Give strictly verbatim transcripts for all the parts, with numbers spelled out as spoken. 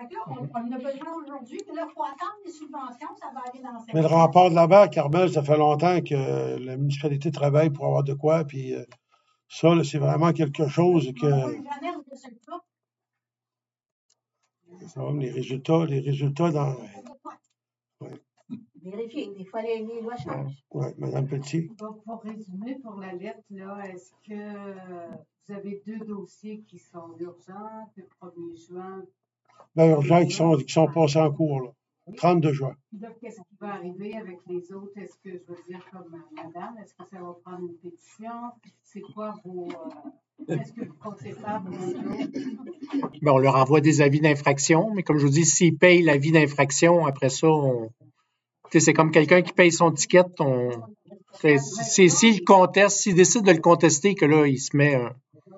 Fait que là, on, on a besoin aujourd'hui, puis là, il faut attendre les subventions, ça va aller dans cinq Mais le ans. rempart de la mer, Carmel, ça fait longtemps que la municipalité travaille pour avoir de quoi, puis euh, ça, là, c'est vraiment quelque chose que. On voit jamais le résultat. Ça va, les résultats, les résultats dans. Ouais, Vérifier, des fois, les, les lois changent. ouais, Madame Petit. Donc, pour résumer, pour la lettre, là, est-ce que vous avez deux dossiers qui sont urgents, le premier juin? Ben, urgents qui sont, qui sont passés en cours, là. trente-deux juin. Puis là, qu'est-ce qui va arriver avec les autres? Est-ce que, je veux dire, comme madame, est-ce que ça va prendre une pétition? C'est quoi vos. Euh, est-ce que vous comptez faire pour les autres? Ben, on leur envoie des avis d'infraction, mais comme je vous dis, s'ils payent l'avis d'infraction, après ça, on. C'est comme quelqu'un qui paye son ticket. On, c'est, c'est, s'il conteste, s'il décide de le contester, que là, il se met. Un,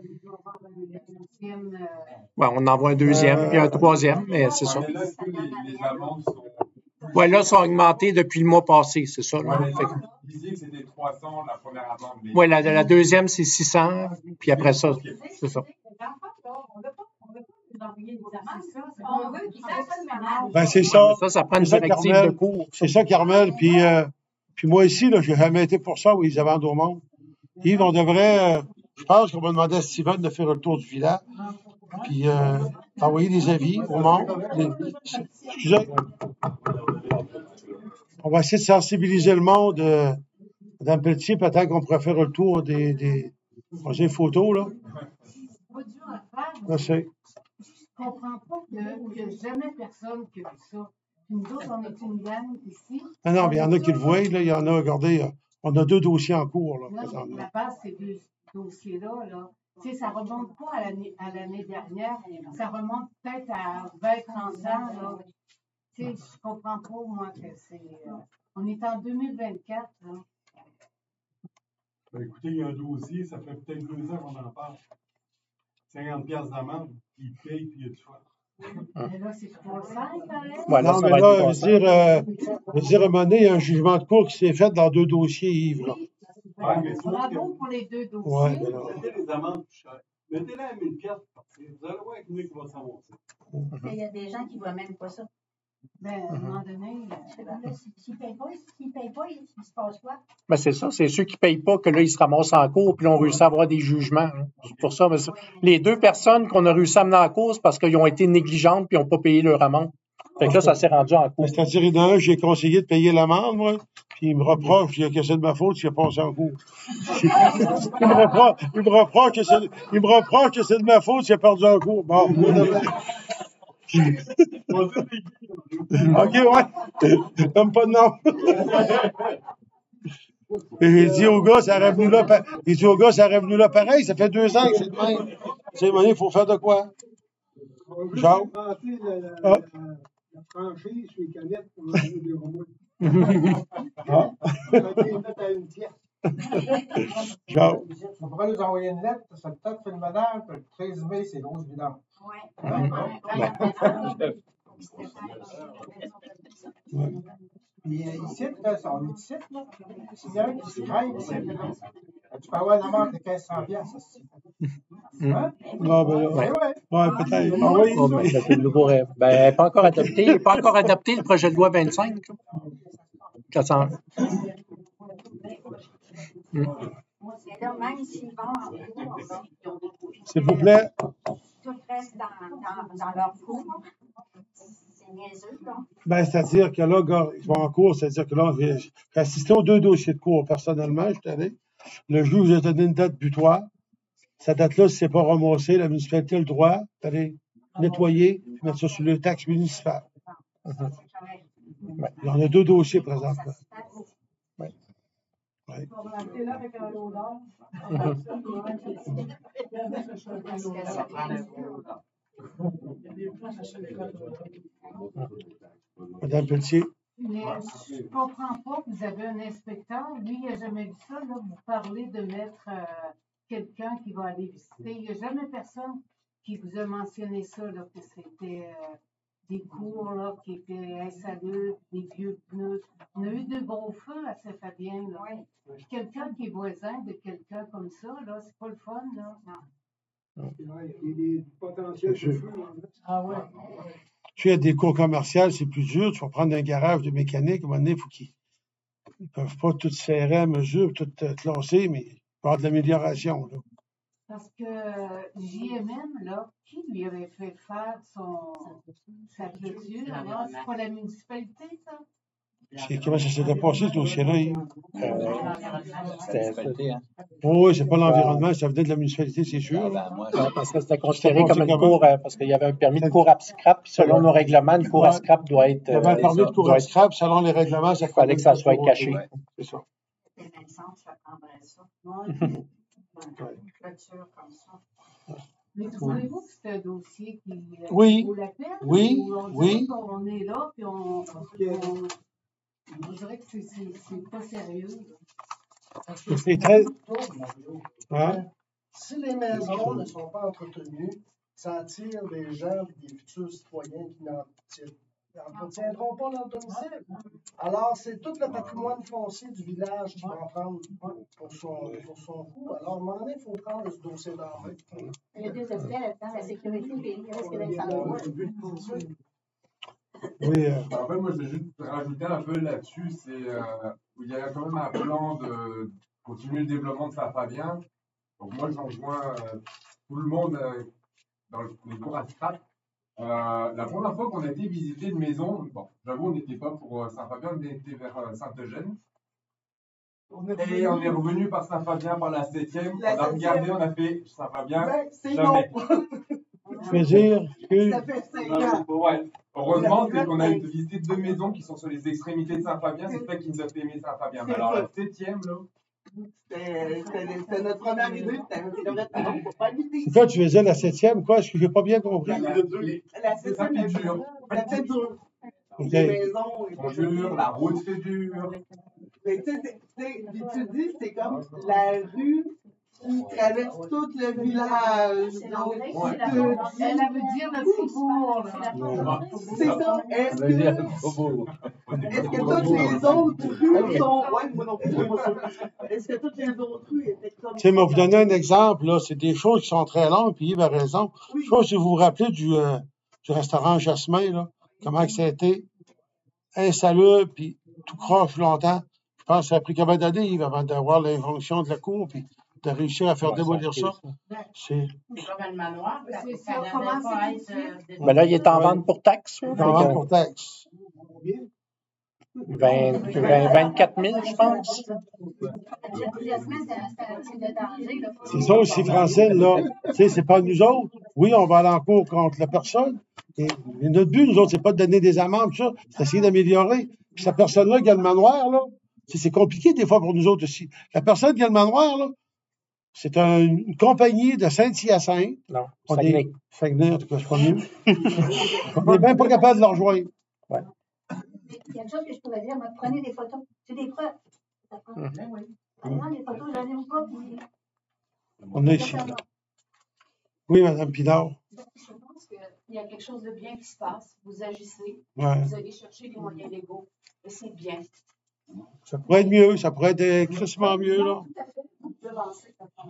ouais, on envoie un deuxième, Euh, puis un troisième, mais c'est ça. Mais là, est-ce que les, les amendes sont. Ouais, là, sont augmentées depuis le mois passé, c'est ça. Là. Ouais, Fait que, vous disiez que c'était trois cents la première amende. Mais... ouais, la, la deuxième, c'est six cents, puis après ça, c'est ça. On veut qu'ils fassent le ménage. Ben, c'est ça. Ça, ça prend une C'est ça, directive Carmel. de cours. C'est ça, Carmel. Puis, euh, puis moi ici, là, j'ai jamais été pour ça où ils vendent au monde. Yves, on devrait, euh, je pense qu'on va demander à Steven de faire le tour du village. Puis euh, envoyer des avis au monde. Les- excusez. On va essayer de sensibiliser le monde. Euh, Madame Pelletier, peut-être qu'on pourrait faire le tour des, des, des photos, là. Pas dur à faire. Là, c'est. Je comprends pas que- qu'il n'y a jamais personne qui a vu ça. Puis nous autres, on est une gang ici. Non, non, mais il y en a qui le voient, là. Il y en a, regardez, euh, on a deux dossiers en cours, là, Non, mais présentement. la base, ces deux dossiers-là, là, tu sais, ça remonte pas à l'année, à l'année dernière, ça remonte peut-être à vingt trente ans, là. Tu sais, je comprends pas, moi, que c'est. euh, on est en deux mille vingt-quatre, là. Ben, écoutez, il y a un dossier, ça fait peut-être deux ans qu'on en parle. cinquante piastres d'amende, il paye puis il y a du choix. Mais là, c'est trop simple, pareil. Ouais, là, Non, ça mais va là, être je veux dépassant. dire, euh, je veux dire, à un moment donné, il y a un jugement de cour qui s'est fait dans deux dossiers, Yves, là. Ouais, mais sauf Bravo que- pour les deux dossiers. Ouais, mais là. Mettez les amendes plus chères. Mettez-les à mille piastres. Vous allez voir avec nous qui va s'en monter. Il y a des gens qui ne voient même pas ça. Ben, à un moment donné, Parce que là, s'ils ne payent pas, s'ils payent pas, il il se passe quoi? Ben, c'est ça, c'est ceux qui ne payent pas que là, ils se ramassent en cours, puis là, on réussit à avoir des jugements. Hein. C'est pour ça. Mais c'est- les deux personnes qu'on a réussi à mener en cause parce qu'ils ont été négligentes puis ils n'ont pas payé leur amende. Fait que là, ça s'est rendu en cours. Mais c'est-à-dire, il y en a un, j'ai conseillé de payer l'amende, moi, puis il me reproche que c'est de ma faute s'il a passé en cours. il, me reproche, il, me reproche que c'est, il me reproche que c'est de ma faute s'il a perdu en cours. Bon, OK, ouais. Comme pas de nom. Et j'ai dit au gars, ça aurait venu là, pa- j'ai dit au gars, ça aurait venu là pareil, ça fait deux ans que c'est de même. Tu sais, il faut faire de quoi? Jacques? La, Ah. la, la franchise sur les canettes pour enlever des remous. Ah. Ça a été fait à une pièce. Jacques? On pourrait nous envoyer une lettre, ça peut-être fait le ménage, puis le treize mai, c'est grosse vidange. Oui. Ouais. Puis euh, ici, là, on est ici, là. S'il y a un qui se crève ici, là, tu peux avoir une amende de quinze cents piastres. Hein? Ah, ben là, Ouais, ouais. ouais, peut-être. Ah oui. Oh, ben, c'est le nouveau rêve. Ben, pas encore adopté. Pas encore adopté le projet de loi vingt-cinq. là. quatre cents. Mais là, même s'ils vont en cours, S'il vous plaît. tout reste dans, dans, dans leur cours. C'est niaiseux, là. Ben, c'est-à-dire que là, gars, ils vont en cours, c'est-à-dire que là, j'ai j'ai assisté aux deux dossiers de cours personnellement, je suis allé. Le juge a donné une date butoir. Cette date-là, si c'est pas ramassé, la municipalité a le droit d'aller nettoyer et mettre ça sur le taxe municipal. Il y en a deux dossiers présentement. Ouais. Madame Pelletier. Mais je ne comprends pas que vous avez un inspecteur. Lui, il n'a jamais vu ça. Là, vous parlez de mettre euh, quelqu'un qui va aller visiter. Il n'y a jamais personne qui vous a mentionné ça, là, que c'était euh, des cours là, qui étaient insalubres, des vieux pneus. On a eu de gros feux à Saint-Fabien. Là. Puis quelqu'un qui est voisin de quelqu'un comme ça, là, c'est pas le fun. Là. Il y a des potentiels de feu. Ah ouais. Tu sais, il y a des cours commerciales, c'est plus dur. Tu vas prendre un garage de mécanique, à un moment donné, il faut qu'ils ne peuvent pas tout serrer à mesure, tout euh, classer, mais il peut y avoir de l'amélioration, là. Parce que J M M, là, qui lui avait fait faire son, sa clôture? Alors, c'est pas la municipalité, ça? C'est comment ça s'était passé, ce dossier-là? Yves? Euh, c'était- Oh, oui, c'est pas l'environnement, ça venait de la municipalité, c'est sûr, là. Ouais, parce que c'était considéré C'était comme une comment? cour, euh, parce qu'il y avait un permis de cour à scrap, puis selon nos règlements, une cour à Ouais. scrap doit être. Il y avait un euh, permis de cour doit à être- scrap, selon les règlements, ça Il fallait que ça soit pour- caché. Ouais, c'est ça. C'est Vincent, ça prendrait ça. Ouais. Une clôture comme ça. Mais trouvez-vous que c'est un dossier qui euh, Oui. vaut la peine? Oui. Ou on Oui. dirait qu'on est là, puis on, on, on dirait que c'est- c'est c'est pas sérieux. C'est très. Hein? Si les maisons ne sont pas entretenues, ça attire des gens, des futurs citoyens qui n'entretiendront pas leur domicile. Alors, c'est tout le patrimoine foncier du village qui va en prendre pour son, pour son coup. Alors, à un moment donné, il faut prendre ce dossier-là en main. Il y a deux aspects là-dedans, la sécurité et le risque d'incendie. Oui. euh, En fait, moi, je vais juste rajouter un peu là-dessus, c'est euh, où il y a quand même un plan de continuer le développement de Saint-Fabien. Donc moi, j'enjoins euh, tout le monde euh, dans le- les cours à scrap. Euh, la première fois qu'on a été visiter une maison, bon, j'avoue, on n'était pas pour euh, Saint-Fabien, on était vers euh, Saint-Eugène. Et on est revenu par Saint-Fabien, par la septième. La On a regardé, septième. on a fait Saint-Fabien. Ben, c'est Jamais. Plaisir. excuse. Ça fait cinq ans. Ouais. Heureusement, c'est qu'on a visité deux maisons qui sont sur les extrémités de Saint-Fabien. C'est ça qui nous a fait aimer Saint-Fabien. Mais alors, la septième, là. C'était c'était notre première idée. C'était notre première pour pas lutter. C'est quoi, tu faisais la septième, quoi? Est-ce que j'ai pas bien compris? La, la, les- La c'est ça fait dur. Ça fait dur. OK. Les maisons. On dur, la route fait dur. Mais tu sais, c'est- tu sais, puis tu dis, c'est comme la rue qui traverse tout le village. Donc, Ouais. tu te dis- Elle veut dire le faubourg, là. c'est ça. Est-ce que, est-ce que toutes les autres rues sont. Ouais, moi non plus, je vois ça. Est-ce que toutes les autres rues étaient comme. Tu sais, mais vous donner un exemple, là, c'est des choses qui sont très longues, puis Yves a raison. Je sais pas si vous vous rappelez du, euh, du restaurant Jasmin, là, comment que ça a été insalubre, puis tout croche longtemps. Je pense que ça a pris combien d'années, Yves, avant d'avoir l'injonction de la cour, puis de réussir à faire démolir ça. C'est C'est comme un manoir. C'est ça, comment c'est difficile? Mais là, il est en Ouais. vente pour taxe. là. Fait vraiment que pour taxe. vingt, vingt, vingt-quatre mille, je pense. Jasmin, c'est un type de danger. là. C'est ça aussi, Francine, là. Tu sais, c'est pas nous autres. Oui, on va aller en cours contre la personne. Et, mais notre but, nous autres, c'est pas de donner des amendes, tout ça. C'est d'essayer d'améliorer. Puis cette personne-là qui a le manoir, là, tu sais, c'est compliqué des fois pour nous autres aussi. La personne qui a le manoir, là, c'est un- une compagnie de Saint-Hyacinthe. Non, On Saguenay. est Saguenay, en tout cas, c'est pas mieux. On n'est même pas capable de leur rejoindre. Mais il y a une chose que je pourrais dire, moi, prenez des photos. C'est des preuves. Ça prend- Mhm. Ben oui. Prenez des photos, j'en ai ou pas. Puis... On est ici. Oui, Mme Pinard. Je pense qu'il y a quelque chose de bien qui se passe. Vous agissez, Ouais. vous allez chercher des moyens légaux. Et c'est bien. Ça pourrait être mieux, ça pourrait être excessivement mieux, là. Tout à fait. Devancer, ça prend.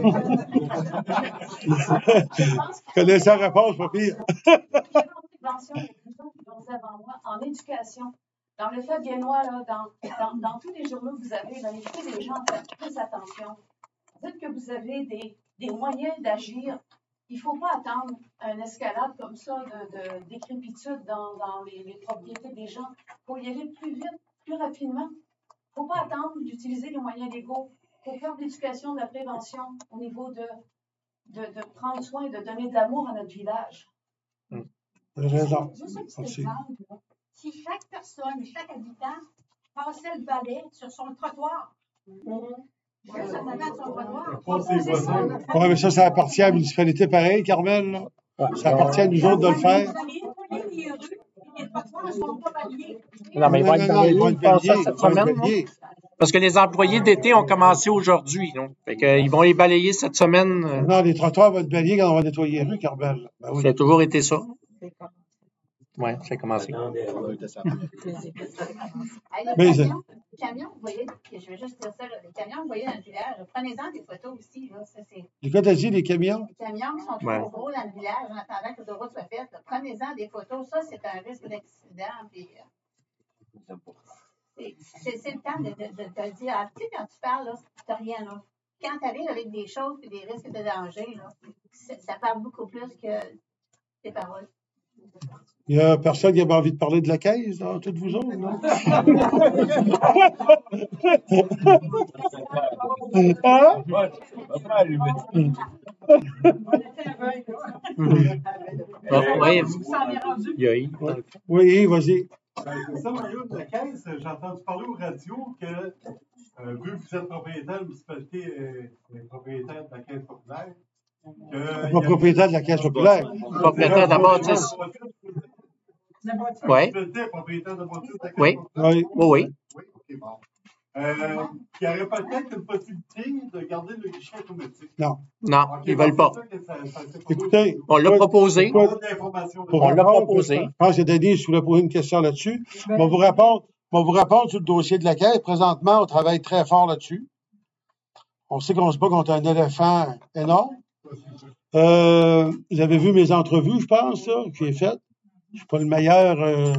Je connais la réponse, pas pire. Prévention, il y a des gens qui l'ont dit avant moi, en éducation. Dans le fait viennois, là, dans, dans, dans tous les journaux que vous avez, là, invitez les gens à faire plus attention. Dites que vous avez des, des moyens d'agir. Il ne faut pas attendre une escalade comme ça de, de décrépitude dans, dans les, les propriétés des gens. Il faut y aller plus vite, plus rapidement. Il ne faut pas attendre d'utiliser les moyens légaux. Il faut faire de l'éducation, de la prévention au niveau de, de, de prendre soin et de donner de l'amour à notre village. Vous avez raison. Juste un petit Merci. exemple. là. Si chaque personne, chaque habitant passait le balai sur son trottoir, ouais, ça s'appelle son trottoir. Pas ses voisins. Oui, mais ça, ça appartient à la municipalité pareil, Carmel, là. Ouais. Ça appartient à nous autres de le faire. Vous avez nettoyé les rues, et les trottoirs ne sont pas balayés. Non, mais ils vont être non, non, ils balayés, vont ils être font ça balayés, cette ils vont être semaine. là. balayés. Parce que les employés d'été ont commencé aujourd'hui. là. Fait que, euh, ils vont les balayer cette semaine. euh, Non, les trottoirs vont être balayés quand on va nettoyer les rues, Carmel. Ben oui. Ça a toujours été ça. Oui, ça a commencé. Hey, Mais, l'occasion, Les camions, vous voyez, je vais juste dire ça, là, les camions, vous voyez dans le village, prenez-en des photos aussi, là, ça c'est... Les quoi t'as dit, les camions? Les camions qui sont trop Ouais. gros dans le village en attendant que l'autoroute soit faite, là, prenez-en des photos, ça c'est un risque d'accident, puis... euh, c'est- C'est c'est le temps de, de, de te dire, ah, tu sais, quand tu parles, là, t'as rien, là. Quand tu arrives avec des choses et des risques de danger, là, c'est- ça parle beaucoup plus que tes paroles. Il n'y a personne qui avait envie de parler de la caisse, dans toutes vous autres, non? Hein? Bon, ouais, Vous s'en est rendu? il y a eu, dans le fond. Oui, vas-y. Ben, c'est ça, Mario, de la caisse, j'ai entendu parler aux radios que, euh, vu que vous êtes propriétaire, la municipalité est, est propriétaire de la caisse populaire, que. Pas propriétaire de la caisse populaire. Propriétaire de la bâtisse. La Ouais. municipalité est propriétaire de la bâtisse de la caisse Oui. populaire. Oui. Oui, oui. Oui, ok, bon. Euh, il y aurait peut-être une possibilité de garder le guichet automatique. Non. Non, Ok, ils bon, veulent pas. c'est ça que ça- ça s'est pas Écoutez, On l'a moi, proposé. On écoute, a de l'information. pour On l'a répondre, proposé. Je pense que Denise voulait poser une question là-dessus. Je vais vous répondre, je vais vous répondre sur le dossier de la caisse. Présentement, on travaille très fort là-dessus. On sait qu'on se bat contre un éléphant énorme. Euh, vous avez vu mes entrevues, je pense, là, que j'ai faites. Je suis pas le meilleur. Euh,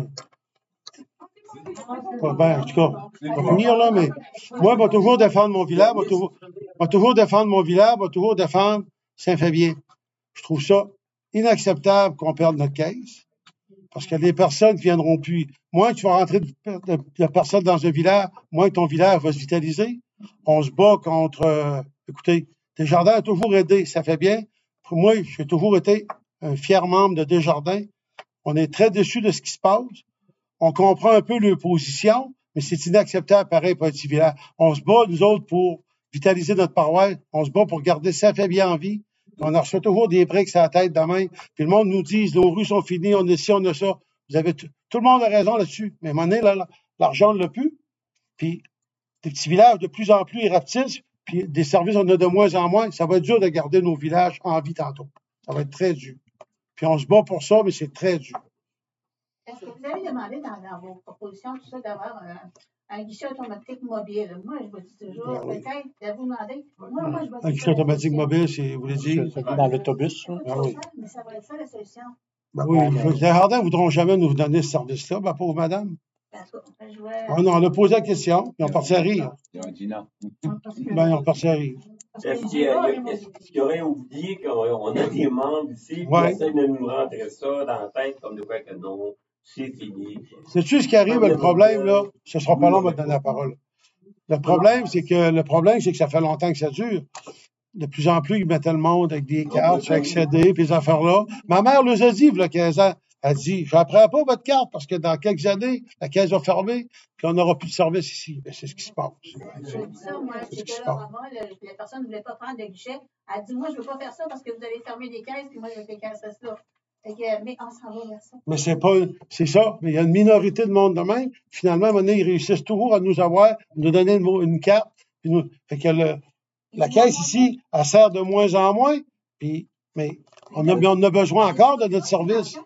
pas ben, en tout cas, on va finir là, mais moi, je vais toujours défendre mon village, je vais toujours, je vais toujours défendre mon village, je vais toujours défendre Saint-Fabien. Je trouve ça inacceptable qu'on perde notre caisse. Parce qu'il y a des personnes qui viendront plus. Moins tu vas rentrer de, de- de personnes dans un village, moins ton village va se vitaliser. On se bat contre. Euh, écoutez, Desjardins a toujours aidé, ça fait bien. Pour moi, j'ai toujours été un fier membre de Desjardins. On est très déçus de ce qui se passe. On comprend un peu leur position, mais c'est inacceptable pareil pour un petit village. On se bat, nous autres, pour vitaliser notre paroisse. On se bat pour garder Saint-Fabien en vie. On en reçoit toujours des briques sur la tête demain. Puis le monde nous dit, nos rues sont finies, on a ci, on a ça. Vous avez tout, tout le monde a raison là-dessus. Mais à un moment donné, là, l'argent ne l'a plus. Puis des petits villages de plus en plus ils rapetissent, puis des services, on en a de moins en moins. Ça va être dur de garder nos villages en vie tantôt. Ça va être très dur. Puis on se bat pour ça, mais c'est très dur. Est-ce que vous avez demandé dans, dans vos propositions, tout ça, d'avoir un, un guichet automatique mobile? Moi, je vous dis toujours, Ben oui. peut-être, de vous demander. Moi, moi, je vais Un guichet automatique mobile, c'est, vous voulez dire? Ça va dans l'autobus, là. Ah oui. Mais ça va être ça la solution. Ben oui, les Jardins ne voudront jamais nous donner ce service-là, ma pauvre madame. Parce que je vais- Ah non, on a posé la question, ils ont parti à rire. Ils ont dit non. Ben, ils ont parti à rire. Est-ce qu'il y, a- est-ce qu'il y aurait oublié qu'on a des membres ici qui Ouais. essaient de nous rentrer ça dans la tête comme de quoi que non, c'est fini. Sais-tu ce qui arrive, le problème, là? Ce ne sera pas long, on va te donner la parole. Le problème, c'est que le problème, c'est que ça fait longtemps que ça dure. De plus en plus, ils mettaient le monde avec des cartes, sur accéder, puis ces affaires-là. Ma mère nous a dit, il y a quinze ans, elle dit, je n'apprends pas votre carte parce que dans quelques années, la caisse va fermer, puis on n'aura plus de service ici. Ben, c'est ce qui se passe. J'ai dit ça, moi, C'est ce c'est qui se que passe. là, moi, le- la personne ne voulait pas prendre de guichet. Elle dit, moi, je ne veux pas faire ça parce que vous allez fermer des caisses, puis moi, je vais les caisses là. Fait que, mais on s'en va vers ça. Mais c'est pas, c'est ça. Mais il y a une minorité de monde de même. Finalement, à un moment donné, ils réussissent toujours à nous avoir, nous donner une, une carte. Puis nous, fait que le, la caisse ici, elle sert de moins en moins. Puis, mais on a, mais on a besoin encore de notre service.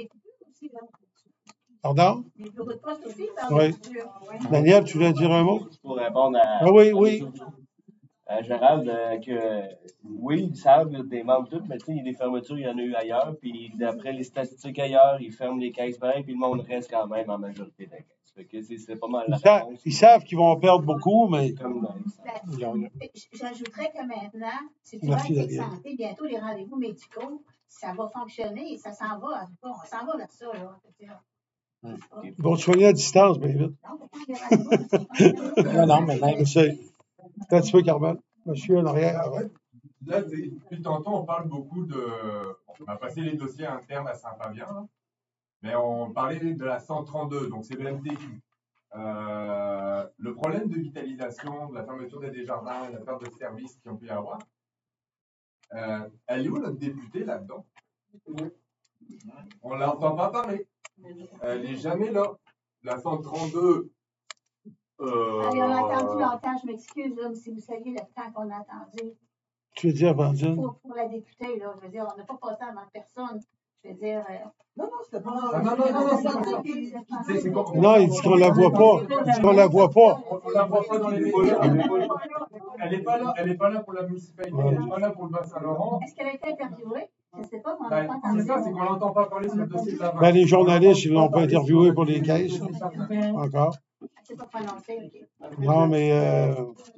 Pardon? Les bureaux de poste aussi, Oui. Daniel, tu voulais dire un mot? Pour répondre à, Ah oui, oui. à Gérald, euh, que oui, ils savent, il y a des membres tout, mais tu sais, il y a des fermetures, il y en a eu ailleurs, puis d'après les statistiques ailleurs, ils ferment les caisses pareil, puis le monde reste quand même en majorité de la caisse. Fait que c'est c'est pas mal la Ils savent, réponse. ils savent qu'ils vont perdre beaucoup, mais Comme dans les- Ben, j'ajouterais que maintenant, si tu Merci, vas avec Daniel. santé, bientôt les rendez-vous médicaux, ça va fonctionner et ça s'en va. En tout cas, on s'en va vers ça, là. Je veux dire. ils vont te soigner à distance, bien vite. Non, mais quand les rendez-vous, Non, non, mais même. Je sais. Peut-être un petit peu, Carmel. Monsieur en arrière. Ah ouais. Là, c'est- depuis tantôt, on parle beaucoup de. On a passé les dossiers internes à Saint-Fabien, là. Mais on parlait de la cent trente-deux, donc c'est le M T Q. Euh, le problème de vitalisation, de la fermeture des Desjardins, la perte de services qu'ils ont pu y avoir, euh, elle est où notre députée là-dedans? On ne l'entend pas parler. Elle n'est jamais là. La cent trente-deux. Euh, allez, on a attendu longtemps, je m'excuse, là, mais si vous saviez le temps qu'on a attendu Tu veux dire, Vandine? pour, pour la députée, là, je veux dire, on n'a pas passé avant personne. Je veux dire, euh, Non, non, c'était pas. Ah, non, non, non, non, c'est- c'est- c'est qu'on- Non, il dit qu'on la voit pas. Il dit qu'on la voit pas. On on la voit pas dans les médias. Elle n'est pas là, elle est pas là pour la municipalité, elle n'est pas là pour le Bas-Saint-Laurent. est-ce qu'elle a été interviewée? Je ne sais pas, mais on n'a Ben, pas c'est entendu. ça, c'est qu'on n'entend pas parler sur le dossier de la Ben, les journalistes, ils l'ont pas interviewé pour les caisses. là. Encore. Elle ne s'est pas prononcée, OK. Non, mais euh,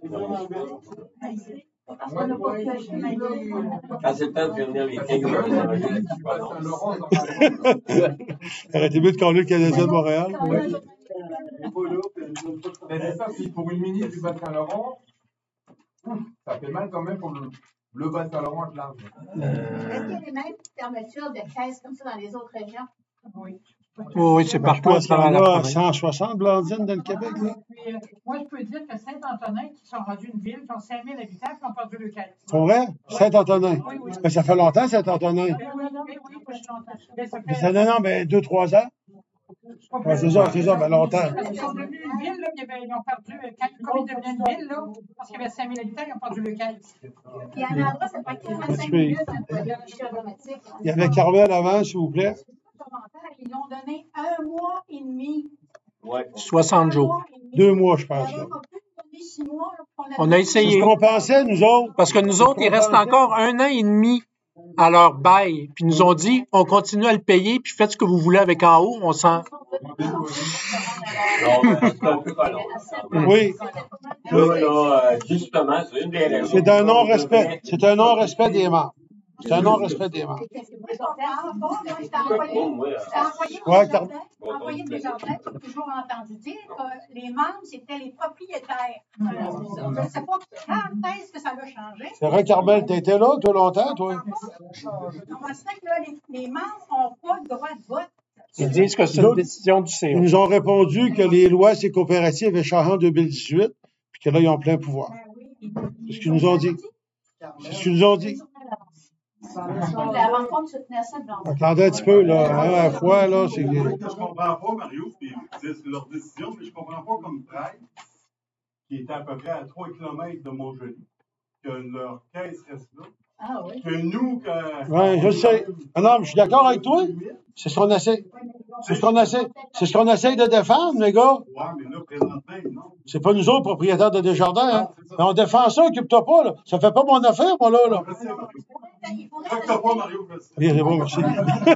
Parce qu'on n'a pas pu acheter ma gueule. Quand c'est le temps de faire venir les caisses, on va les enlever là-dessus. Bas-Saint-Laurent, on en parle. ça aurait été mieux de caler le Canadien de Montréal. Mais c'est ça, c'est pour une ministre du Bas-Saint-Laurent, ça fait mal quand même pour le, le Bas-Saint-Laurent de large. Est-ce qu'il y a les mêmes fermetures de caisses comme ça dans les autres régions? Oui. Oui, oui, c'est Je partout à pense qu'il y travers la en a province. cent soixante Blandine dans le Québec. Là. Puis, euh, moi, je peux dire que Saint-Antonin, qui sont rendus une ville, qui ont cinq mille habitants, qui ont perdu le caisse. C'est vrai? Saint-Antonin. Oui, oui. Mais ça fait longtemps, Saint-Antonin. Oui, oui, oui, oui, pas si longtemps. Mais ça Mais fait- ça, non, non, mais deux, trois ans. Ouais, c'est ça, c'est ça, ben longtemps. Parce qu'ils sont devenus une ville, là, puis ils avaient- ils ont perdu, euh, quand comme ils devenaient une ville, là, parce qu'il y avait cinq mille habitants, ils ont perdu le caisse. Puis il y a un endroit, ça prend quarante-cinq Tu peux- minutes pour aller chercher automatique. Il y avait Carmel avant, s'il vous plaît. Ils ont donné un mois et demi. Ouais. soixante jours. Deux mois, je pense. Ils là. n'ont pas pu donner six mois. là, pour On a C'est essayé. ce qu'on pensait, nous autres. Parce que nous autres, il reste encore un an et demi à leur bail. Puis ils nous ont dit, on continue à le payer, puis faites ce que vous voulez avec en haut. On s'en. Non, mais c'est un peu pas long. Oui. Là, là, euh, justement, c'est une des raisons. C'est un non-respect. C'est un non-respect des membres. C'est un non-respect des membres. Je t'ai envoyé, je t'ai envoyé Ouais, des Car- jardins, je t'ai envoyé des jardins, j'ai toujours entendu dire que les membres, c'était les propriétaires. Je ne sais pas quand est-ce que ça va changer. C'est vrai, Carmel, t'étais là, toi, longtemps, toi? Comment ça fait que là, les, les membres n'ont pas le droit de vote? Ils disent que c'est une décision du C Ils A. nous ont répondu que les lois et coopératives avaient changé en deux mille dix-huit, puis que là, ils ont plein pouvoir. C'est ce qu'ils nous ont dit. C'est ce qu'ils nous ont dit. La rencontre se tenait à Saint-Blanc. Attendez un petit peu, là. Hein, à la fois, là, c'est... Ce que je comprends pas, Mario, puis c'est leur décision, mais je comprends pas comme Prague, qui était à peu près à trois kilomètres de Montjoly, que leur caisse reste là. Ah oui. Que nous, que. Ouais, je sais. Ah non, mais je suis d'accord avec toi. C'est ce qu'on essaie. C'est ce qu'on essaie. C'est ce qu'on essaie de défendre, les gars. Ouais, mais là, présentement, non. C'est pas nous autres, propriétaires de Desjardins, hein. Mais on défend ça, occupe-toi pas, là. Ça fait pas mon affaire, moi, là, là. Occupe-toi pas, Mario, merci. Oui, c'est bon, merci.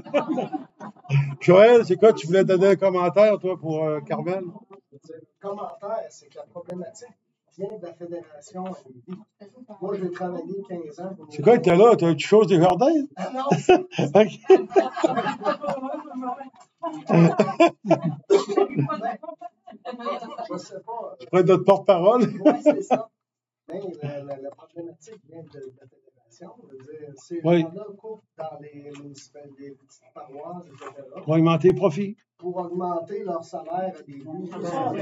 Joël, c'est quoi? Tu voulais donner un commentaire, toi, pour euh, Carmel? Le commentaire, c'est que la problématique vient de la Fédération à Lévis. Moi, j'ai travaillé quinze ans. pour- C'est quoi, t'es là? T'as tu choses des jardins? Ah non, Ok. je sais pas. Je prends notre porte-parole. Oui, c'est ça. Mais la, la, la problématique vient de, de la Fédération. Je veux dire, ces Oui. gens-là coupent dans les municipalités, les petites paroisses, et cetera, Pour augmenter les profits. pour augmenter leur salaire à des vues.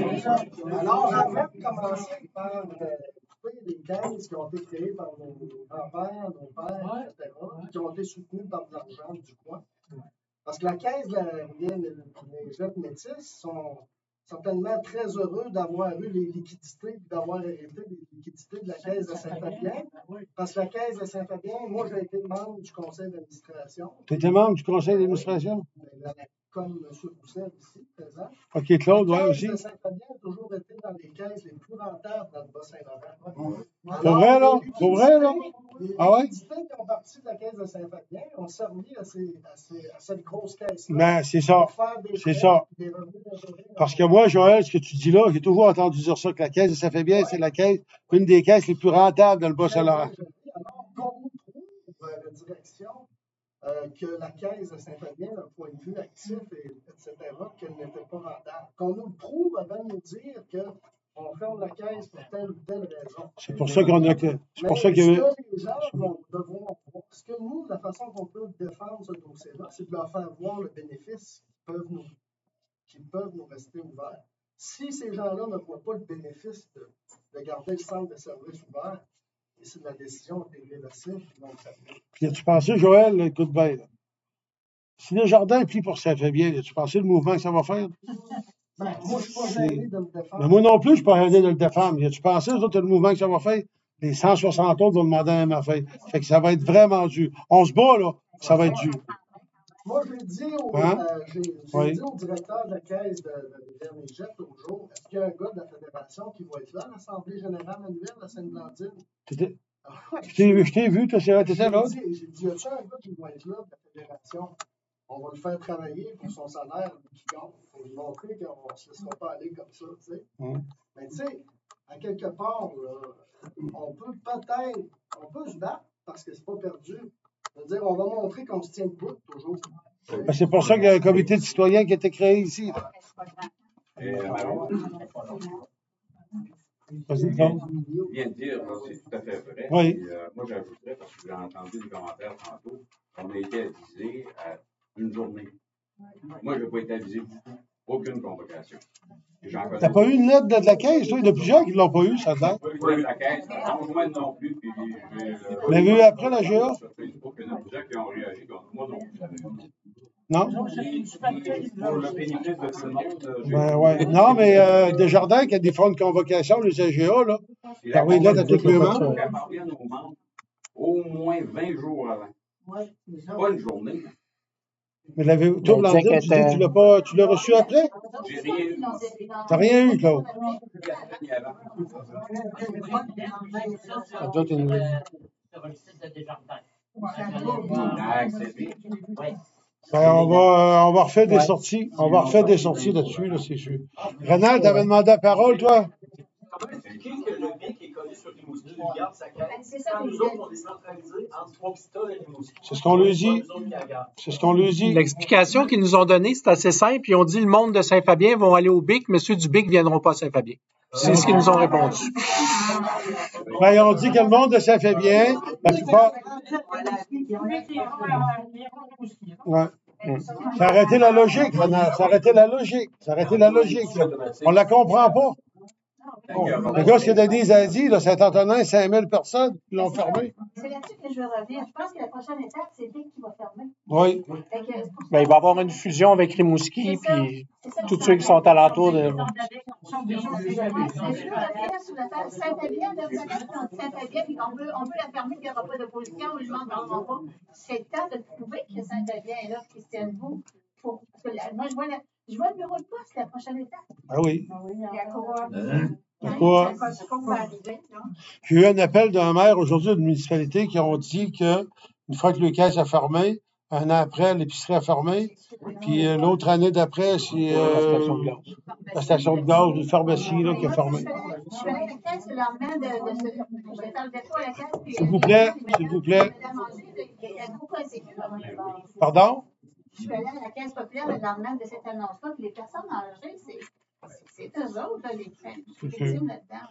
Alors, on a même commencé par euh, couper des caisses qui ont été créées par nos grands-pères, nos pères, et cetera, qui ont été soutenues par de l'argent du coin. Parce que la caisse de la Rivière, les jeunes métis sont certainement très heureux d'avoir eu les liquidités et d'avoir hérité des liquidités de la caisse de Saint-Fabien. Parce que la caisse de Saint-Fabien, moi, j'ai été membre du conseil d'administration. Tu étais membre du conseil d'administration? Comme M. Roussel ici, présent. OK, Claude, ouais, La caisse aussi. de Saint-Fabien a toujours été dans les caisses les plus rentables dans le Bas-Saint-Laurent. Pour vrai, là? Pour vrai, là? Les Ah ouais? liquidités qui ont parti de la caisse de Saint-Fabien ont servi à, ces, à, ces, à cette grosse caisse-là. Ben, c'est ça. pour faire des C'est prêts, ça. des revenus d'intérêt. Parce que moi, Joël, ce que tu dis là, j'ai toujours entendu dire ça, que la caisse de ça fait bien, c'est la caisse, une des caisses les plus rentables dans le Bas-Saint-Laurent. Alors, qu'on nous prouve, euh, la direction, euh, que la caisse de Saint-Fabien, d'un point de vue actif, et, etc., qu'elle n'était pas rentable. Qu'on nous le prouve avant de nous dire qu'on ferme la caisse pour telle ou telle raison. C'est pour ça qu'on a que. C'est pour Mais ça qu'il y ce avait. que les gens vont devoir voir, ce que nous, la façon qu'on peut défendre ce dossier-là, c'est de leur faire voir le bénéfice qu'ils peuvent nous, qu'ils peuvent nous rester ouverts. Si ces gens-là ne voient pas le bénéfice de, de garder le centre de service ouvert, et c'est la décision est irréversible, ils vont le faire. Puis as-tu pensé, Joël, là, écoute bien, là. Si le jardin plie pour Saint-Fabien, as-tu pensé le mouvement que ça va faire? Ben, moi, je ne suis pas C'est- gêné de me défendre. Mais moi non plus, je ne suis pas gêné de le défendre. As-tu pensé, aux autres, le mouvement que ça va faire? Les cent soixante autres vont demander la même affaire. Fait que ça va être vraiment dur. On se bat, là, ça va être dur. Moi, j'ai dit, au, Hein? euh, j'ai, j'ai Oui. dit au directeur de la caisse de, de rivière Méget l'autre jour, est-ce qu'il y a un gars de la fédération qui va être là à l'Assemblée générale annuelle à Sainte-Blandine? T'étais- Ah ouais, Je t'ai je t'ai vu, toi, c'est t'étais j'ai là. dit, j'ai dit, y a-tu un gars qui va être là de la fédération? On va le faire travailler pour son salaire, lui qui gagne, pour lui montrer qu'on ne se laissera pas aller comme ça, tu sais. Hum. Mais tu sais, à quelque part, là, on peut peut-être, on peut se battre parce que c'est pas perdu. C'est-à-dire, on va montrer qu'on se tient debout toujours. Ben, c'est pour ça qu'il y a un comité de citoyens qui a été créé ici. là. Et, euh, Maron, Vas-y, Claude. vient de dire, là, c'est tout à fait vrai. Oui. Puis, euh, moi, j'ajouterais, parce que j'ai entendu des commentaires tantôt, qu'on a été avisé à une journée. Moi, je n'ai pas été avisé du tout. Aucune convocation. Et j'en connais- T'as pas eu une lettre de, de la caisse, toi? Il y en a plusieurs qui ne l'ont pas eu, ça a l'air. J'ai pas eu la caisse, mon conjoint non plus, puis j'ai... euh, Vous l'avez eu après la G A? sur Facebook, il y en a plusieurs qui ont réagi contre moi, donc je l'avais eu. Non? Pour le bénéfice de tout le monde, euh, j'ai- Ben ouais. Non, mais euh, Desjardins qui a des fonds de convocation, les A G A, là. Et T'as la envoyé une lettre à tous les membres? convocation, elle parvienne aux membres au moins vingt jours avant. Pas une journée. Mais l'avez, toi, Elle disait Blandine, qu'elle tu dis que était- tu l'as pas, tu l'as reçu après? J'ai rien eu. T'as rien eu, Claude? Ni avant. Ça doit être une- Sur le site de Desjardins. Ah, accepté. Oui. Ben, on va, euh, on va refaire des Ouais. sorties. On va refaire des sorties là-dessus, là, c'est sûr. Renald, t'avais demandé la parole, toi? Comment expliquer que le B qui est collé sur Rimouski garde sa caisse C'est ça quand que nous je autres, disais. on est centralisés entre Trois-Pistoles et Rimouski? C'est ce qu'on lui dit. C'est pas nous autres qui la gardent. C'est ce qu'on lui dit. L'explication qu'ils nous ont donnée, c'est assez simple. Ils ont dit le monde de Saint-Fabien vont aller au B I C, mais ceux du B I C ne viendront pas à Saint-Fabien. C'est ce qu'ils nous ont répondu. Ben, ils ont dit que le monde de Saint-Fabien, parce que pas, ouais. Ça a arrêté la logique, Renald. Ça a arrêté la logique. Ça a arrêté la logique, là. On la comprend pas. Bon, le gars, ce que Denise a dit, là, Saint-Antonin, cinq mille personnes qui l'ont fermé. C'est là-dessus que je veux revenir. Je pense que la prochaine étape, c'est Vic qui va fermer. Oui. Fait que c'est pour ça Ben, il va y avoir une fusion avec Rimouski, C'est ça. puis C'est ça tous que ceux qui sont alentours de. Mais je veux revenir sur l'affaire Saint-Fabien. De peut-être qu'on dit Saint-Fabien, puis qu'on peut, on peut la fermer, puis il n'y aura pas d'opposition, ou le monde n'en aura pas. C'est le temps de prouver que Saint-Fabien est là, Christiane Bou. Pour, parce que la- moi, je vois, la, je vois le bureau de poste, la prochaine étape. Ah oui. Il y a quoi? Quoi? Costco va arriver, là. J'ai eu un appel d'un maire aujourd'hui d'une municipalité qui ont dit que une fois que le caisse a fermé, un an après, l'épicerie a fermé, puis euh, l'autre année d'après, c'est euh, la station de gaz, une pharmacie là, qui a fermé. Je suis allée à la caisse le lendemain de, de ce. Je vais faire le dépôt à la caisse. Puis, S'il vous plaît, s'il vous plaît. Il y a beaucoup insécure. Pardon? Je suis allée à la caisse populaire le lendemain de cette annonce-là, puis les personnes âgées, c'est. C'est eux autres, là, les victimes là-dedans.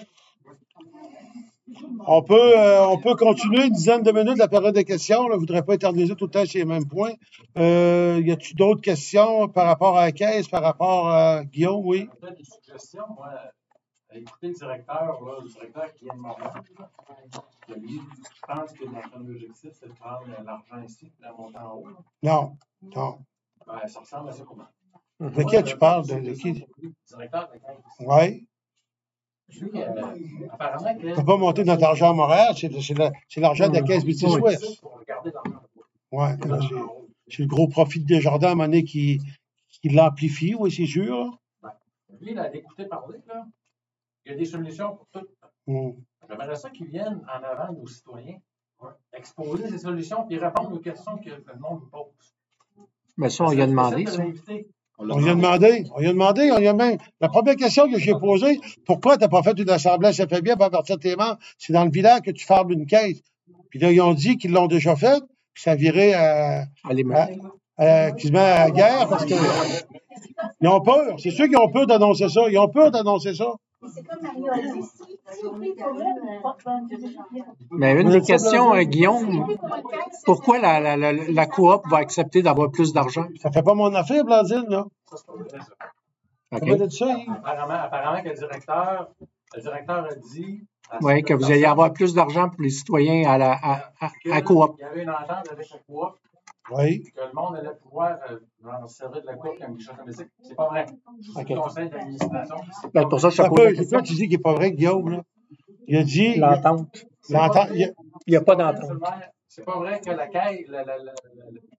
On peut, euh, on peut continuer une dizaine de minutes la période de questions. Je ne voudrais pas éterniser tout le temps sur les mêmes points. Euh, y a-t-il d'autres questions par rapport à la caisse, par rapport à Guillaume? Oui. Peut-être des suggestions, moi. Écoutez le directeur, là, le directeur qui vient de Montréal. Lui, je pense que notre objectif, c'est de prendre l'argent ici et la monter en haut. Non. Non. Ben, ça ressemble à ça comment? De qui tu parles? De, de qui? Directeur de la caisse. Oui. Lui, euh, apparemment que. Tu ne peux pas monter notre argent à Montréal, c'est c'est la- c'est l'argent de la caisse Métis Ouest. Pour regarder dans le Oui, c'est le gros profit de Desjardins à un moment donné qui, qui l'amplifie, oui, c'est sûr. Ben, lui, il a écouté parler, là. Il y a des solutions pour tout. Mm. J'aimerais ça qu'ils viennent en avant nos citoyens, exposer ces solutions et répondre aux questions que le monde nous pose. Mais ça, on y a demandé, J'essaie de ça. l'inviter. On lui a demandé, on lui a demandé, on lui a même. La première question que j'ai posée, pourquoi tu n'as pas fait une assemblée à Saint-Fabien pour avertir tes membres? C'est dans le village que tu fermes une caisse. Puis là, ils ont dit qu'ils l'ont déjà fait, puis ça virait à, à, à, quasiment à la guerre parce que ils ont peur. C'est sûr qu'ils ont peur d'annoncer ça. Ils ont peur d'annoncer ça. C'est comme Mario a dit, si, si on prie pour elle, pas Mais une des questions, euh, Guillaume, pourquoi la, la, la, la coop va accepter d'avoir plus d'argent? Ça fait pas mon affaire, Blandine, là. OK. Ça va être ça, hein? Apparemment, apparemment que le directeur, le directeur a dit. à Oui, cette que vous allez personne avoir plus d'argent pour les citoyens à la à, à, que à coop. Il y avait une entente avec la coop. Oui. Que le monde allait pouvoir euh, genre, se servir de la coop comme guichet automatique. C'est pas vrai. C'est OK. le conseil d'administration. C'est Ben, pas pour ça, vrai. je te Ça pose la peut, c'est question. toi qui dis qu'il n'est pas vrai, Guillaume, là. Il a dit. L'entente. L'entente. il a- Il n'y a pas C'est d'entente. vrai, c'est pas vrai que la caisse, la, la, la, la,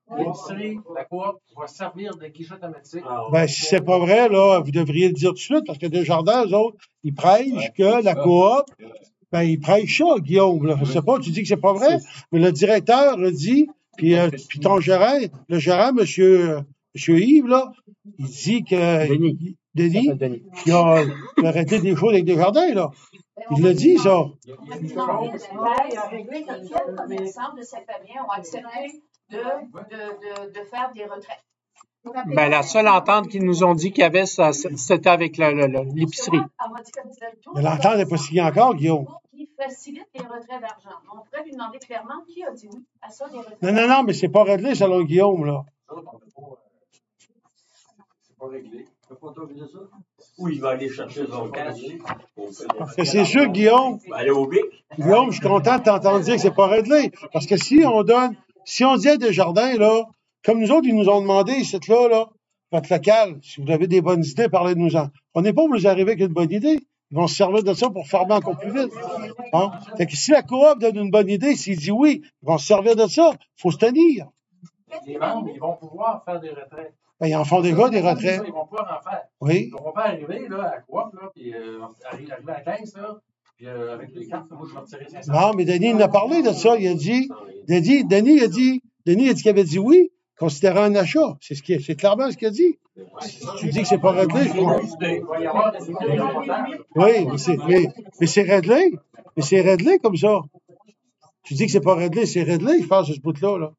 l'épicerie, la coop va servir de guichet automatique. Ben, si c'est pas vrai, là, vous devriez le dire tout de suite, parce que Desjardins, eux autres, ils prêchent que la coop, ben, ils prêchent ça, Guillaume, là. Je sais pas, tu dis que c'est pas vrai, mais le directeur le dit, puis, euh, puis ton gérant, le gérant, monsieur, monsieur Yves, là, il dit que... Denis. Denis, il a, il a arrêté des choses avec Desjardins, là. Il l'a dit, ça. Les commerçants de Saint-Fabien ont accepté de, de, de, de faire des retraites. Ben, la seule entente qu'ils nous ont dit qu'il y avait, ça, c'était avec la- la- la- l'épicerie. Mais l'entente n'est pas signée encore, Guillaume. Qui facilite les retraits d'argent. On pourrait lui demander clairement qui a dit oui à ça, des retraits. Non, non, non, mais c'est pas réglé, selon Guillaume, là. C'est pas réglé. Tu peux pas autoriser ça? Ou il va aller chercher son cash. Parce que c'est sûr, Guillaume, Aller au bic. Guillaume, je suis content de t'entendre dire que c'est pas réglé. Parce que si on donne, si on dit à Desjardins, là, comme nous autres, ils nous ont demandé, cette là, là, votre local, si vous avez des bonnes idées, parlez-nous-en. On n'est pas pour nous arriver avec une bonne idée. Ils vont se servir de ça pour fermer encore plus vite. Hein? Fait que si la coop donne une bonne idée, s'il dit oui, ils vont se servir de ça. Il faut se tenir. Les membres, ils vont pouvoir faire des retraits. Ben, ils en font déjà des retraits. Ils vont pouvoir en faire. Oui. Ils ne vont pas arriver là, à la coop, là, puis euh, arriver arriver à quinze, là, puis euh, avec les cartes, moi, je vais retirer cinq cents. Non, mais Denis, il en a parlé de ça. Il a dit, Denis, Denis a dit, Denis a dit qu'il avait dit oui, considérant un achat. C'est ce qui est, c'est clairement ce qu'il a dit. Si tu dis que c'est pas réglé, je crois. Il va y avoir des Oui, mais c'est, mais, mais c'est réglé. Mais c'est réglé comme ça. Tu dis que c'est pas réglé, c'est réglé, je pense, ce bout-là, là.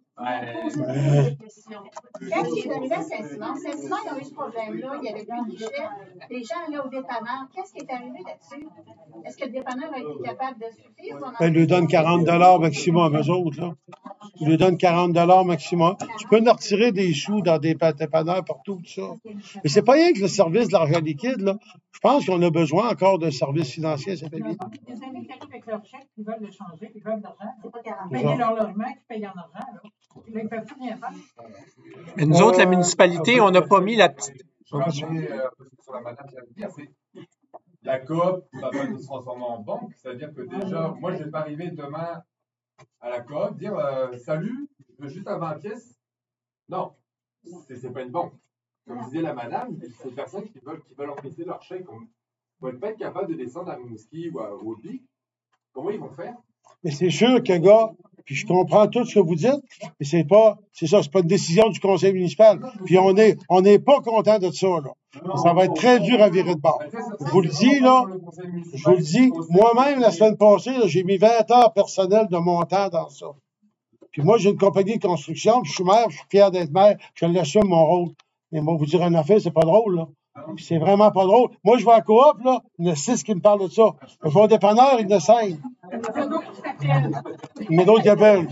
Quand il est arrivé à Saint-Simon, Saint-Simon, ils ont eu ce problème-là. Il y avait plus de guichet. Les gens allaient au dépanneur. Qu'est-ce qui est arrivé là-dessus? Est-ce que le dépanneur a été capable de suffire? ou on en Ben, il lui donne quarante dollars maximum, eux autres, là. Il lui donne quarante dollars maximum. Tu peux en retirer des sous dans des dépanneurs partout, tout ça. Mais c'est pas rien que le service de l'argent liquide, là. Je pense qu'on a besoin encore d'un service financier, ça fait bien. Les amis qui arrivent avec leur chèque, qui veulent le changer, ils veulent de l'argent. C'est pas quarante. Payer leur logement, qui payent en argent. Là. Là, ils ne peuvent plus rien faire. Mais nous autres, la municipalité, on n'a pas mis la petite. Je vais ramener euh, un peu sur la madame qui vient de dire, c'est la coop va pas se transformer en banque, c'est-à-dire que déjà, moi je vais pas arriver demain à la coop, dire euh, salut, je veux juste avoir vingt pièces. Non, c'est c'est pas une banque. Comme disait la madame, c'est des personnes qui veulent, qui veulent encaisser leur chèque. On ne va pas être capable de descendre à Rimouski ou à- au Bic. Comment ils vont faire? Mais c'est sûr que, gars, puis je comprends tout ce que vous dites, mais c'est pas, c'est ça, c'est pas une décision du conseil municipal. Puis on est, on n'est pas content de ça, là. Ça va être très dur à virer de bord. Je vous le dis, là, je vous le dis, moi-même, la semaine passée, là, j'ai mis vingt heures personnelles de mon temps dans ça. Puis moi, j'ai une compagnie de construction, puis je suis maire, je suis fier d'être maire, je l'assume mon rôle. Mais moi, vous dire une affaire, c'est pas drôle, là. Puis c'est vraiment pas drôle. Moi, je vais à la coop, là, il y en a six qui me parlent de ça. Je vais au dépanneur, il y en a cinq. Il y en a d'autres qui appellent.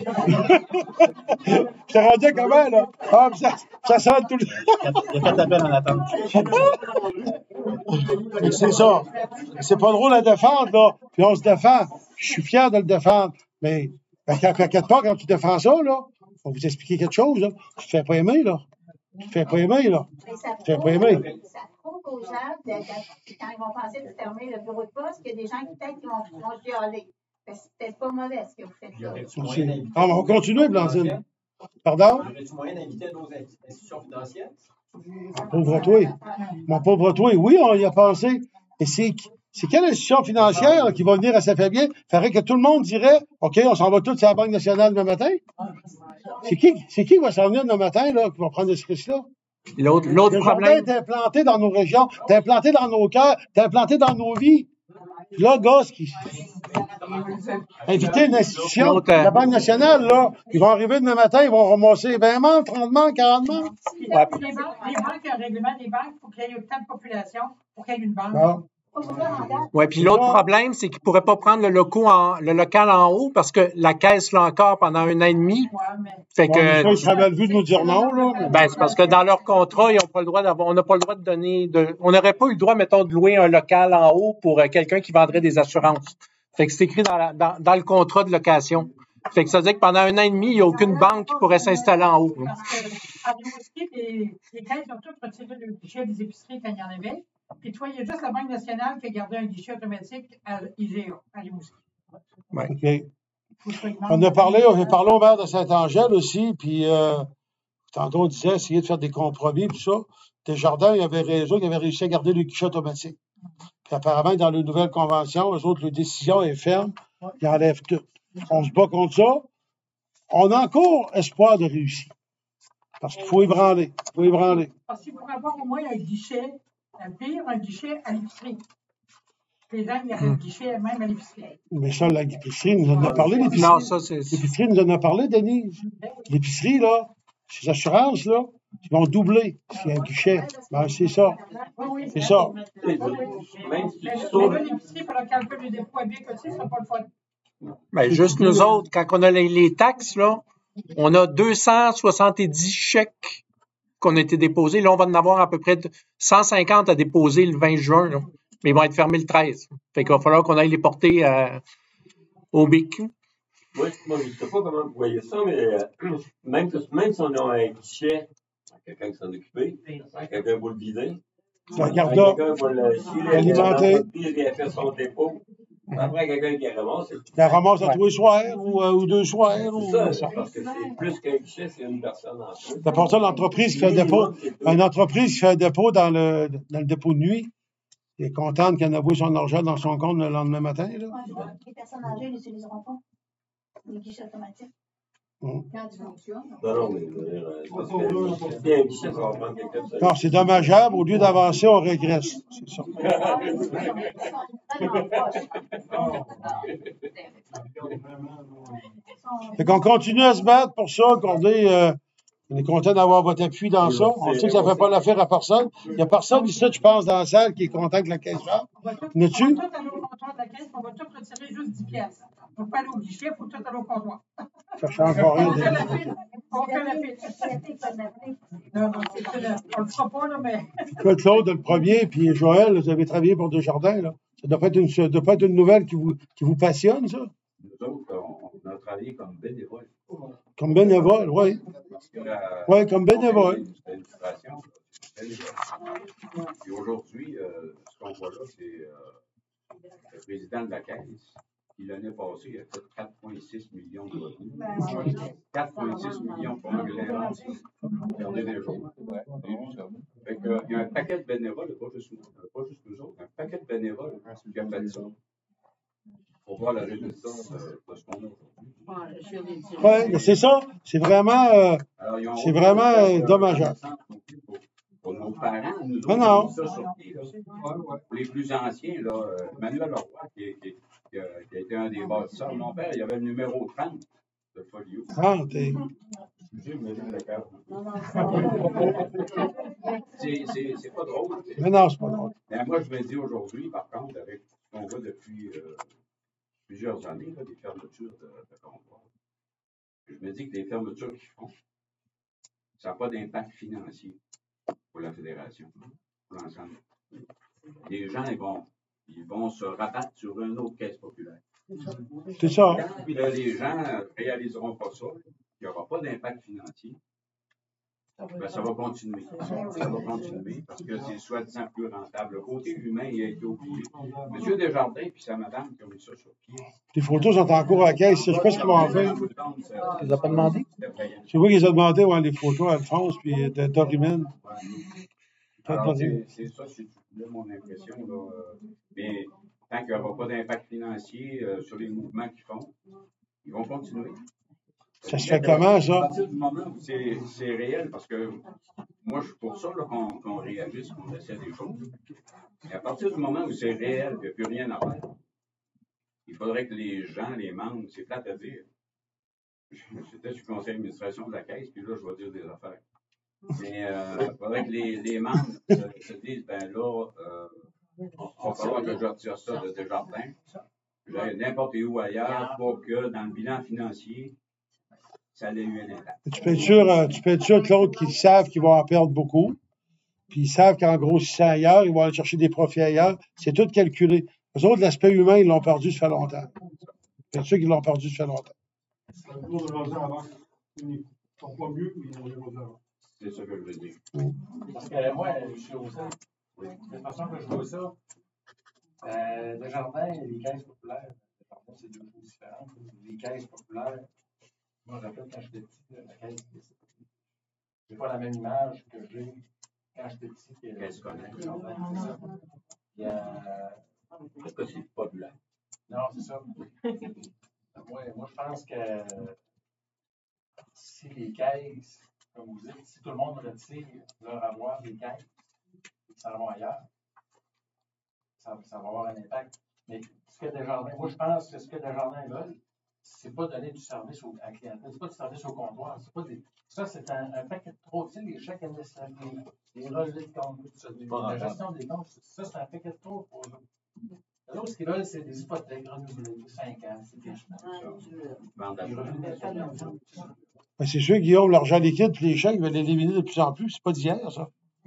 Je t'ai rendu comment, là? Ah, puis ça, ça sonne tout le temps. Il y a quatre appels en attente. Mais c'est ça. C'est pas drôle à défendre, là. Puis on se défend. Je suis fier de le défendre. Mais, ben, quand, quand, quelque part, quand tu défends ça, là, faut vous expliquer quelque chose, là. Tu te fais pas aimer, là. Tu te fais pas aimer, là. Mais ça Tu te fais prouve, pas aimer. ça prouve aux gens, de- de- quand ils vont penser de fermer le bureau de poste, qu'il y a des gens qui peut-être qui vont, qui vont chialer. Fait que c'est peut-être pas mauvais ce que vous faites là. C'est- Ah, on va continuer, Blandine. Pardon? Aurais-tu moyen d'inviter d'autres institutions financières? Mon pauvre toi. Mon pauvre toi, oui, on y a pensé. Et c'est, c'est quelle institution financière là, qui va venir à Saint-Fabien? Il faudrait que tout le monde dirait, OK, on s'en va tous à la Banque nationale demain matin. C'est qui, c'est qui va s'en venir demain matin, là, qui va prendre ce risque-là? L'autre, l'autre Le jardin problème, est implanté dans nos régions, t'es implanté dans nos cœurs, t'es implanté dans nos vies. Puis là, gosse, qui... inviter une institution, L'autre, euh, la Banque nationale, là, ils vont arriver demain matin, ils vont ramasser vingt membres, trente membres, quarante membres. Les banques, les banques, un règlement des banques, il faut qu'il y ait autant de population pour qu'il y ait une banque. Ah. ouais, puis l'autre problème, c'est qu'ils ne pourraient pas prendre le, loco en, le local en haut parce que la caisse l'a encore pendant un an et demi. Ouais, mais Fait Ouais, mais ça, que, ils seraient mal vus de nous dire non, là. ben, c'est parce que dans leur contrat, ils ont pas le droit d'avoir, on n'a pas le droit de donner, de, on n'aurait pas eu le droit, mettons, de louer un local en haut pour euh, quelqu'un qui vendrait des assurances. Fait que c'est écrit dans, la, dans, dans le contrat de location. Fait que ça veut dire que pendant un an et demi, il n'y a aucune banque qui pourrait s'installer en haut. parce qu'à Rimouski, les, les caisses ont toutes retiré le guichet des épiceries quand il y en avait. Puis toi, il y a juste la Banque nationale qui a gardé un guichet automatique à I G A, à Rimouski. Ouais. OK. On a parlé, on a parlé au maire de Saint-Angèle aussi, puis euh, tantôt on disait essayer de faire des compromis, puis ça. Desjardins, il avait raison, il avait réussi à garder le guichet automatique. Puis apparemment, dans les nouvelles conventions, eux autres, leur décision est ferme, ils enlèvent tout. On se bat contre ça. On a encore espoir de réussir. Parce qu'il faut ébranler. Il faut ébranler. Parce qu'il pourrait avoir au moins un guichet, un pire, un guichet à l'épicerie. Les gens, il y avait un guichet même à l'épicerie. Mais ça, l'épicerie nous en a parlé, l'épicerie. Non, ça, c'est. L'épicerie nous en a parlé, Denis. L'épicerie, là, ces assurances, là, ils vont doubler s'il y a un guichet. Ben, c'est ça. C'est ça. Mais là, l'épicerie, il faudra calculer des poids bien que ça, ce sera pas le fun. Ben, juste nous autres, quand on a les, les taxes, là, on a deux cent soixante-dix chèques qu'on a été déposés. Là, on va en avoir à peu près cent cinquante à déposer le vingt juin, là. Mais ils vont être fermés le treize. Fait qu'il va falloir qu'on aille les porter euh, au B Q. Moi, moi, je ne sais pas comment vous voyez ça, mais euh, même, que, même si on a un guichet, quelqu'un qui s'en occupe, quelqu'un va le vider, quelqu'un va le s'il alimenter. Il a fait son dépôt. Après, quelqu'un qui ramasse. Qui ramasse à tous les soirs ou, euh, ou deux soirs. C'est ça, parce que c'est plus qu'un guichet, c'est une personne en plus. C'est pour ça l'entreprise qui fait un dépôt. Une entreprise qui fait un dépôt dans le, dans le dépôt de nuit. Elle est contente qu'elle ait son argent dans son compte le lendemain matin. Là. Les personnes âgées n'utiliseront pas les guichets automatiques. Hum. Quand ils fonctionnent. Non, non, mais euh, parce que s'il y a un guichet, ça va prendre quelqu'un de Non, c'est dommageable. Au lieu d'avancer, on régresse. C'est ça. Fait qu'on continue à se battre pour ça, qu'on est, euh, on est content d'avoir votre appui dans ça. On sait que ça ne fait pas l'affaire à personne. Il n'y a personne ici, je pense, dans la salle qui est content que la caisse ferme. N'as-tu? On va tout aller au comptoir de la caisse, on va tout retirer juste dix piastres. Il ne faut pas aller au guichet, il faut tout aller au comptoir. Ça change pas rien. On fait la file. On fait la file. Non, non, c'est ça. On ne le fera pas, là, mais. Toi, Claude, le premier, puis Joël, vous avez travaillé pour Desjardins, là. Ça doit pas être une, ça doit pas être une nouvelle qui vous, qui vous passionne, ça? Nous autres, on, on a travaillé comme bénévoles. Comme bénévole, oui. Oui, comme bénévole. C'était une frustration. Puis aujourd'hui, euh, ce qu'on voit là, c'est euh, le président de la Caisse qui, l'année passée, a fait quatre virgule six millions de revenus. quatre virgule six millions pour un glénat. Regardez les jours. Fait que, il y a un paquet de bénévoles, pas juste, pas juste nous autres, un paquet de bénévoles qui a fait ça. Pour voir le résultat de, de ce qu'on a aujourd'hui. Oui, c'est ça. C'est vraiment, euh, c'est vraiment euh, dommageable. Pour, pour nos parents, nous autres, non, non. Ça sur pied, là. Pour les plus anciens, là, euh, Manuel Leroy, qui, qui, qui, a, qui a été un des bâtisseurs, mon père, il avait le numéro trente de Folio. trente, et... J'ai mesuré le cœur. C'est pas drôle. Mais non, c'est pas drôle. Mais moi, je me dis aujourd'hui, par contre, avec ce qu'on voit depuis euh, plusieurs années, là, des fermetures de, de comptoirs, je me dis que les fermetures qu'ils font, ça n'a pas d'impact financier pour la fédération, pour l'ensemble. Les gens, ils vont, ils vont se rabattre sur une autre caisse populaire. C'est ça. Puis là, les gens ne réaliseront pas ça. Il n'y aura pas d'impact financier. Ben, ça va continuer. Ça va continuer parce que c'est soi-disant plus rentable. Le côté humain, il a été oublié. Monsieur Desjardins et sa madame qui ont mis ça sur pied. Les photos sont en cours à la caisse. Je ne sais pas ce qu'ils vont en faire. Tu les as pas demandé? C'est moi qui les ai demandé, ouais, les photos, Alphonse, puis de Dorimène. C'est ça, c'est mon impression. Là. Mais tant qu'il n'y aura pas d'impact financier euh, sur les mouvements qu'ils font, ils vont continuer. Ça se fait comment, ça? À partir du moment où c'est réel, parce que moi, je suis pour ça qu'on qu réagisse, qu'on essaie des choses. Et à partir du moment où c'est réel, il n'y a plus rien à faire, il faudrait que les gens, les membres, c'est plate à dire. J'étais sur le conseil d'administration de la Caisse, puis là, je vais dire des affaires. Mais euh, il faudrait que les, les membres se, se disent, ben là, euh, il va falloir que je retire ça de Desjardins. J'aille n'importe où ailleurs pour que dans le bilan financier, ça ait eu un impact. Tu peux être sûr, euh, tu peux être sûr que l'autre qui savent qu'ils vont en perdre beaucoup, puis ils savent qu'en grossissant ailleurs, ils vont aller chercher des profits ailleurs. C'est tout calculé. Eux autres, l'aspect humain, ils l'ont perdu, ça fait longtemps. C'est sûr qu'ils l'ont perdu, ça fait longtemps. Ils sont pas mieux, mais ils ont les avant. C'est ça que je veux dire. Parce que moi, je suis au centre. De toute façon que je vois ça, euh, Desjardins, les caisses populaires, c'est deux choses différentes. Les caisses populaires, moi, je rappelle quand j'étais petit, la caisse, c'est pas la même image que j'ai quand j'étais petit. Que Caisse connecte. c'est ça. Il y a... Est-ce que c'est populaire? Non, c'est ça. Moi, moi, je pense que si les caisses, comme vous dites, si tout le monde retire leur avoir des caisses, ça va ailleurs, ça, ça va avoir un impact. Mais ce que Desjardins, moi, je pense que ce que Desjardins veulent, c'est pas donner du service au, à la clientèle, c'est pas du service au comptoir. C'est pas des, ça, c'est un, un paquet de trop. Tu sais, les chèques N S F, les, les relevés de compte, tout ça, la gestion des comptes, ça, c'est un paquet de trop pour eux. Les autres, ce qu'ils veulent, c'est des hypothèques renouvelées, cinq ans, c'est des Ben, c'est sûr, Guillaume, l'argent liquide et les chèques veulent l'éliminer de plus en plus. C'est pas d'hier, ça.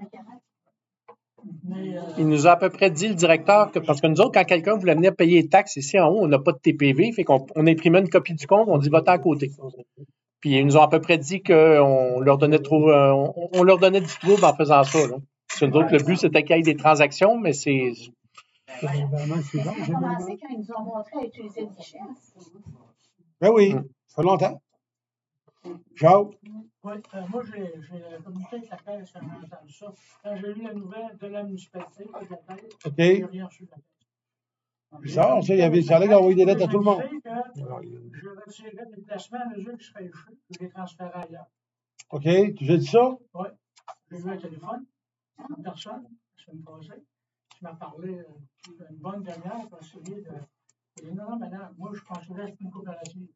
Il nous a à peu près dit, le directeur, que parce que nous autres, quand quelqu'un voulait venir payer les taxes ici en haut, on n'a pas de T P V, fait qu'on on imprimait une copie du compte, on dit va-t'en à côté. Puis ils nous ont à peu près dit qu'on leur donnait trop, euh, on, on leur donnait du trouble en faisant ça. Là. Parce que nous autres, le but, c'était qu'il y ait des transactions, mais c'est. Ça a commencé quand ils nous ont montré à utiliser le guichet. Ben oui, ça fait longtemps. Jacques? Oui, euh, moi, j'ai communiqué avec la caisse quand j'ai entendu ça. Quand j'ai lu la nouvelle de la municipalité, de la caisse, OK. j'ai rien reçu de la caisse. Bizarre, ça, il y avait, ça allait envoyer des lettres à tout le monde. Je retirerais des placements à mesure qu'ils seraient échoués, je les transférais ailleurs. OK, tu as dit ça? Oui. J'ai eu un téléphone, une personne, la semaine passée, qui m'a parlé euh, une bonne demi-heure, pour essayer de. J'ai dit non, non, madame, moi, je considère que c'est une coopérative.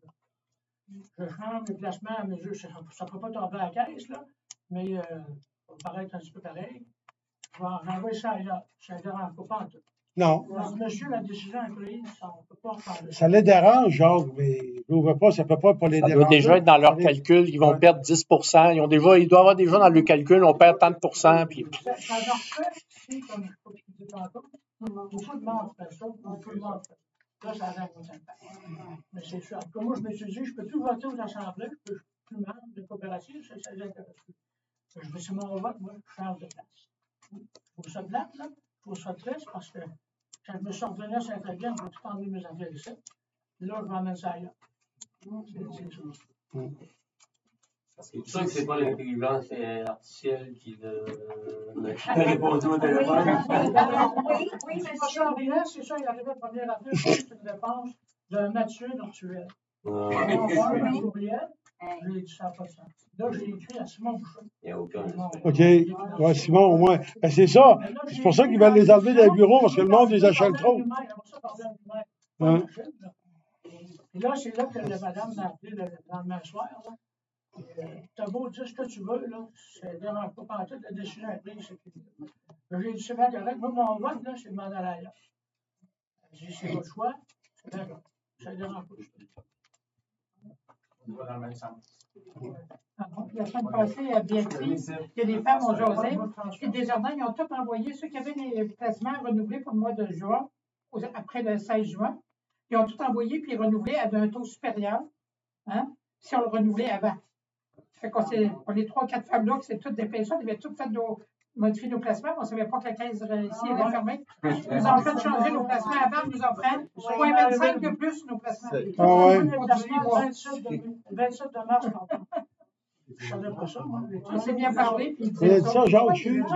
Je change mes placements à mesure, ça ne peut pas tomber à la caisse, là, mais euh, ça va paraître un petit peu pareil. Je vais envoyer ça ailleurs. Ça ne dérange pas en tout. Non. Alors, monsieur, la décision est prise, on ne peut pas en parler. Ça les dérange, Jacques, mais je n'ouvre pas, ça ne peut pas pour les Ça déranger. doit déjà être dans leur calcul, ils vont ouais. perdre dix pour cent. Ils ont déjà, ils doivent avoir déjà dans le calcul, on perd tant de pourcents. Puis... Ça, ça leur fait, si, comme je disais tantôt, beaucoup de monde fait ça, beaucoup de monde fait ça. Là, ça a un impact. Mais c'est sûr. Comme moi, je me suis dit, je ne peux plus voter aux assemblées, je ne peux plus membre de coopérative, ça, ça les intéresse plus. Je dis, c'est mon vote, moi, je change de place. Je trouve ça plate, là. Je trouve ça triste parce que quand je me suis revenu à Saint-Étienne, je vais tout enlever mes affaires ici. Là, je vais emmener ça ailleurs. C'est ça. C'est sûr que c'est pas l'intelligence artificielle qui t'a répondu au téléphone. Oui, oui, c'est pas ça. C'est ça, il arrivait à la première affaire, c'est une réponse d'un Mathieu Nortuel. On va un courriel, je lui ai dit ça pas ça. Là, j'ai écrit à Simon Bouchon. Il n'y a aucun. OK. Ouais, Simon, au moins. Ben, c'est ça. C'est pour ça qu'ils veulent les enlever des bureaux, parce que le monde les achète trop. Ouais. Et là, c'est là que la madame m'a appelé le lendemain soir. Tu as beau dire ce que tu veux, là, ça ne dérange pas pendant toute la décision est prise. J'ai dit, c'est bien correct. Moi, mon vote, là, c'est de m'en aller ailleurs. J'ai dit, c'est votre choix, c'est bien correct. Ça ne dérange pas. On va dans le même sens. La semaine passée, à Bienvenue, que les femmes ont jasé, puis Desjardins, ils ont tous envoyé ceux qui avaient les placements renouvelés pour le mois de juin, après le seize juin. Ils ont tout envoyé, puis renouvelé à un taux supérieur, hein, si on le renouvelait avant. Fait qu'on est, on est trois, quatre femmes-là, qui c'est toutes des pensions, on avait toutes fait nos, modifier nos placements, on ne savait pas que la caisse ici était fermée. Ils nous ont fait changer nos placements avant, ils nous ont fait zéro virgule vingt-cinq de plus nos placements. Ah ouais. vingt-sept de mars, je ne savais pas ça, moi. On s'est bien parlé. Puis il a dit ça, Jacques, je suis.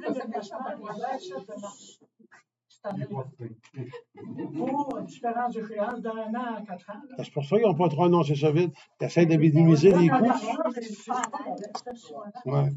Pour une différence d'échéance d'un an à quatre ans. C'est pour ça qu'ils n'ont pas trop annoncé ça vite. Ils essaient de minimiser les coûts. Ouais.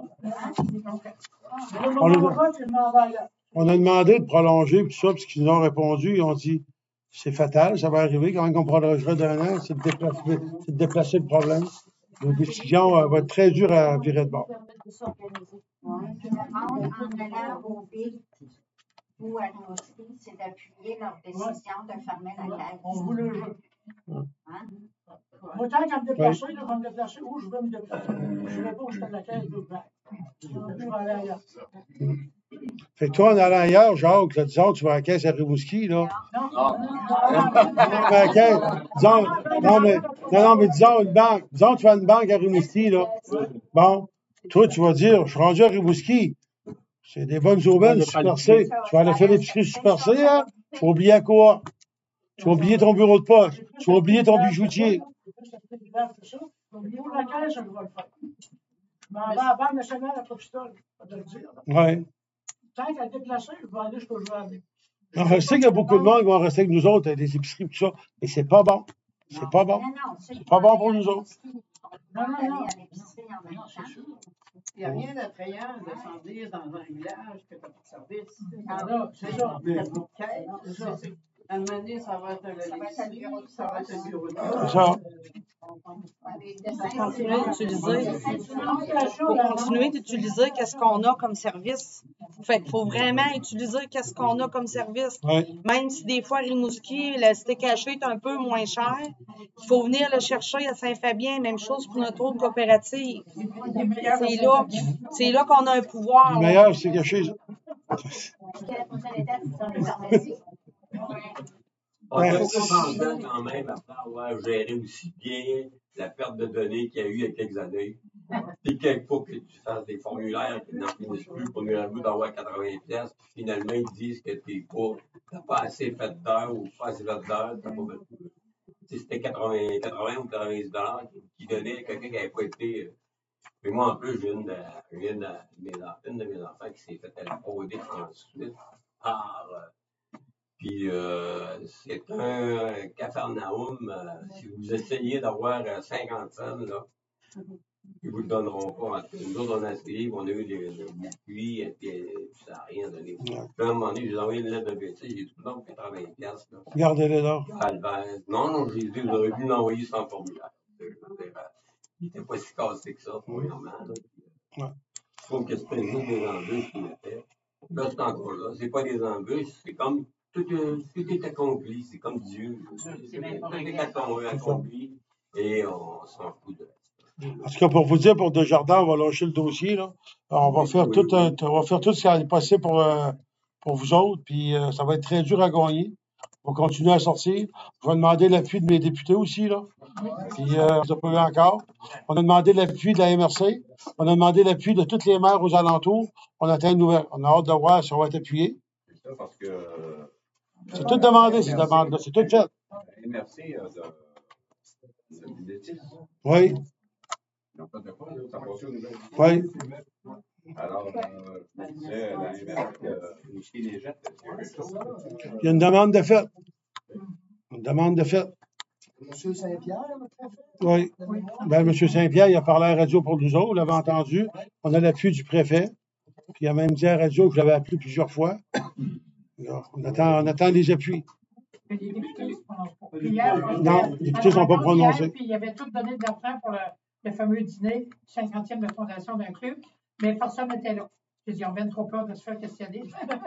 On, a, on a demandé de prolonger tout ça, puis qu'ils nous ont répondu, ils ont dit c'est fatal, ça va arriver, quand même qu'on prolongerait d'un an, c'est de déplacer, c'est de déplacer le problème. La décision euh, va être très dure à virer de bord. Oui, puis le monde en allant au B I C ou à l'Aussie, c'est d'appuyer leur décision de fermer la caisse. On voulait le jeu. Hein? Moi, tant qu'à me déplacer, je vais me déplacer où je veux me déplacer. Je ne vais pas où je fais la caisse d'ouvert. Je vais aller ailleurs. Fait que toi, en allant ailleurs, Jacques, là, disons, tu vas à la caisse à Rimouski, là. Non, non, non. À la caisse, disons, non, mais, non, non, mais disons une banque. Disons, tu vas à une banque à Rimouski, là. Bon, toi, tu vas dire, je suis rendu à Rimouski. C'est des bonnes aubaines, Super C. Tu vas aller faire l'épicerie Super C, hein? Tu vas oublier à quoi? Tu vas oublier ton bureau de poste. Tu vas oublier ton bijoutier. Au niveau de la caisse, je vais le faire. Je m'en vais à la Banque nationale à Capitole, je vais te le dire. Oui. Tant qu'à déplacer, je vais aller jusqu'où je veux aller. Je sais qu'il y a beaucoup de monde qui vont rester avec nous autres, avec des épiceries, tout ça, mais c'est pas bon. C'est pas bon. C'est pas bon pour nous autres. Non, non, non. Il n'y a rien d'attrayant de s'en dire dans un village que tu n'as pas de service. Ah non, c'est ça. C'est ça. À un moment donné, ça va être le l'épicerie, ça va être le bureau de C'est ça. Pour continuer d'utiliser, pour continuer d'utiliser qu'est-ce qu'on a comme service. Fait qu'il faut vraiment utiliser qu'est-ce qu'on a comme service. Oui. Même si des fois, à Rimouski, le steak haché est un peu moins cher, il faut venir le chercher à Saint-Fabien. Même chose pour notre autre coopérative. C'est là, c'est là qu'on a un pouvoir. Le meilleur, c'est caché, ça. On est cependant quand même après avoir géré aussi bien la perte de données qu'il y a eu il y a quelques années. Puis quelquefois que tu fasses des formulaires qui n'en finissent plus pour nous avouer d'avoir quatre-vingts pièces, puis finalement ils disent que t'es pas, t'as pas assez fait d'heures ou pas assez fait d'heures, t'as pas fait. Si c'était quatre-vingts, quatre-vingts ou quatre-vingt-dix dollars qui donnait à quelqu'un qui n'avait pas été. Mais moi en plus, j'ai une de, une de mes, une de mes enfants qui s'est fait frauder ensuite par. Puis, euh, c'est un Capharnaüm. Euh, si vous essayez d'avoir euh, cinquante cents, là, ils ne vous le donneront pas. Nous autres, on a essayé, on a eu des, des boucliers, et puis ça n'a rien donné. Puis, à un moment donné, j'ai envoyé une lettre de bêtise, j'ai tout le monde quatre-vingts pièces. Gardez-les là. Non, non, j'ai dit, vous auriez pu l'envoyer sans formulaire. Il n'était pas si cassé que ça, premièrement. Je trouve que c'était juste des embûches qu'il a fait. Là, c'est encore là. C'est pas des embûches, c'est comme. Tout, euh, tout est accompli, c'est comme Dieu. Tout est accompli et on s'en fout de ça. En tout cas, pour vous dire, pour Desjardins, on va lâcher le dossier. Là. Alors, on va faire tout, un, on va faire tout ce qui est possible pour, euh, pour vous autres, puis euh, ça va être très dur à gagner. On va continuer à sortir. Je vais demander l'appui de mes députés aussi. Là. Puis, euh, on n'a pas eu encore. On a demandé l'appui de la M R C. On a demandé l'appui de toutes les maires aux alentours. On attend une nouvelle. On a hâte de voir si on va être appuyé. C'est ça parce que. Euh, C'est tout demandé, ces demandes-là. C'est tout fait. La M R C a de, de bêtises. Oui. Ils n'ont pas de quoi, là. Ça passe aux nouvelles. Oui. Alors, euh, je me disais, la M R C, euh, Rimouski les jette, est-ce qu'il y a quelque chose? Il y a une demande de fait. Une demande de fait. Monsieur Saint-Pierre, le préfet? Oui. Ben, M. Saint-Pierre, il a parlé à la radio pour nous autres, vous l'avez entendu. On a l'appui du préfet. Puis il a même dit à la radio que je l'avais appelé plusieurs fois. Alors, on, attend, on attend les appuis. Les députés ne se prononcent pas. Puis hier, Non, les députés ne sont pas hier, prononcés. Puis ils avaient tout donné de l'argent pour le, le fameux dîner, cinquantième de la fondation d'un club, mais personne n'était là. Ils ont bien trop peur de se faire questionner.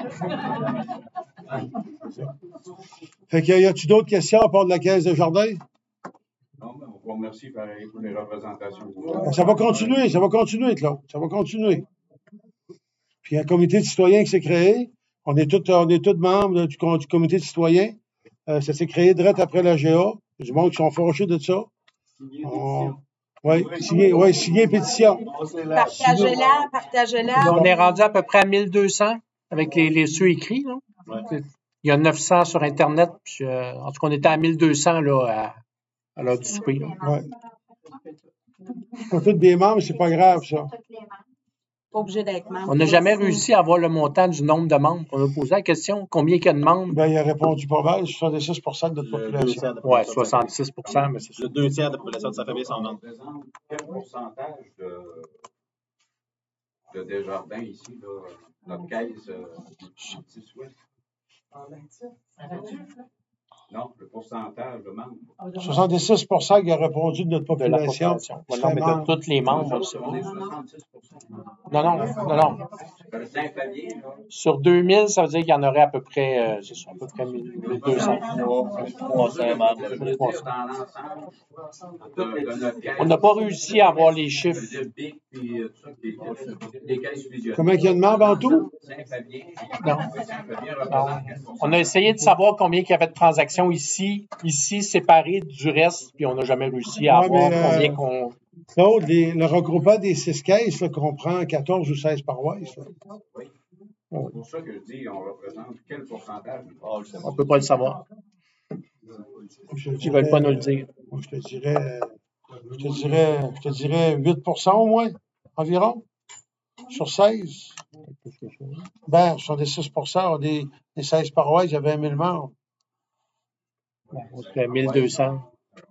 Fait que, y a-tu d'autres questions à part de la caisse de jardin? Non, mais on vous remercie pareil pour les représentations. Ça va continuer, ça va continuer, Claude. Ça va continuer. Puis il y a un comité de citoyens qui s'est créé. On est tous on est tous membres du, du comité de citoyens. Euh, ça s'est créé direct après la G A. Il y a du monde qui sont fâchés de ça. On... Oui, signer, ouais, signer pétition. Partagez-la, partagez-la. On est rendu à peu près à mille deux cents avec les, les ceux écrits. Là. Ouais. Il y a neuf cents sur Internet. Puis, euh, en tout cas, on était à mille deux cents là, à, à l'heure du souper. Oui. Pas tous des membres, c'est pas grave, ça. Pas obligé d'être membre. On n'a jamais réussi à avoir le montant du nombre de membres. On a posé la question, combien il y a de membres? Ben, il a répondu pas mal, soixante-six pour cent de notre population. Oui, soixante-six pour cent, mais c'est Le deux tiers de la population de sa famille sont membres. Quel pourcentage de, de Desjardins ici, là, notre caisse, euh, anti-Swift? Non, le pourcentage de membres. soixante-six pour cent qui a répondu de notre population. De la population. Non, mais de tous les membres. On est soixante-six pour cent. Non, non, non, non. Saint-Fabien, là. Sur deux mille, ça veut dire qu'il y en aurait à peu près, euh, c'est ça, à peu près mille deux cents. trois cents membres. On n'a pas réussi à avoir les chiffres. Combien il y a de membres en tout? Non. Non. On a essayé de savoir combien il y avait de transactions ici, ici séparées du reste, puis on n'a jamais réussi à Ouais, avoir mais, euh, combien qu'on... Claude, les- le regroupement des six caisses là, comprend quatorze ou seize paroisses. là. Oui. C'est pour ça que je dis, on représente quel pourcentage? On ne peut pas le savoir. Je te Ils ne veulent pas nous le dirais, dire. moi, je te dirais, je te dirais, je te dirais huit pour cent au moins, environ, sur seize. Ben, sur des six pour cent, on est des seize paroisses, il y avait un mille membres. On serait mille deux cents.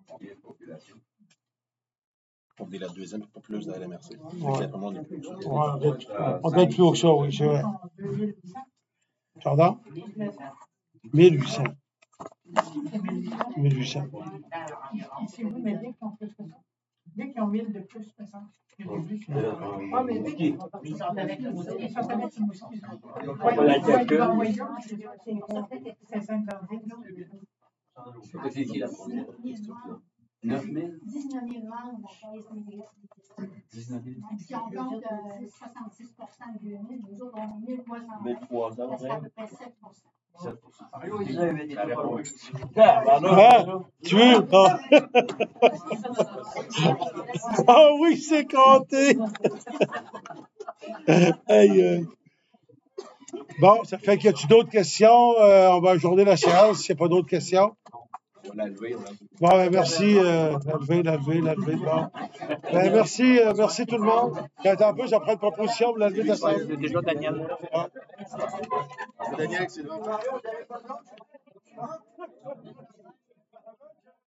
On est la deuxième populace de la L M R C. Ouais. Fait que on est plus. Ouais, on doit être- on doit être plus haut que ça, oui, c'est vrai. Pardon? mille huit cents. mille huit cents. C'est vous, mais dès qu'ils ont plus que ça. Dès qu'ils ont mille de plus, par exemple. Ah, mais dès qu'ils ils sont avec le moustiquaire. Ils sont avec le moustiquaire. On va la calculer. C'est cinq cent dix. C'est qui la première question? neuf mille? dix-neuf mille membres, quinze mille. dix-neuf mille. Si on compte euh, soixante-six pour cent de deux mille, nous autres, on est mille trois cents. mille trois cents, Ça fait à peu près sept pour cent. sept pour cent. Ah, tu veux? Ah, ah oui, c'est compté. Aïe, aïe. Bon, ça fait qu'il y a-tu d'autres questions? Euh, on va ajourner la séance s'il n'y a pas d'autres questions. On l'a levé, on l'a levé. Bon, ben, merci. Euh, la lever, la lever, la lever. Bon. Ben, merci, euh, merci tout le monde. Attends un peu, j'en prends une proposition pour la lever de la salle. C'est déjà Daniel. Ah. Daniel, c'est là.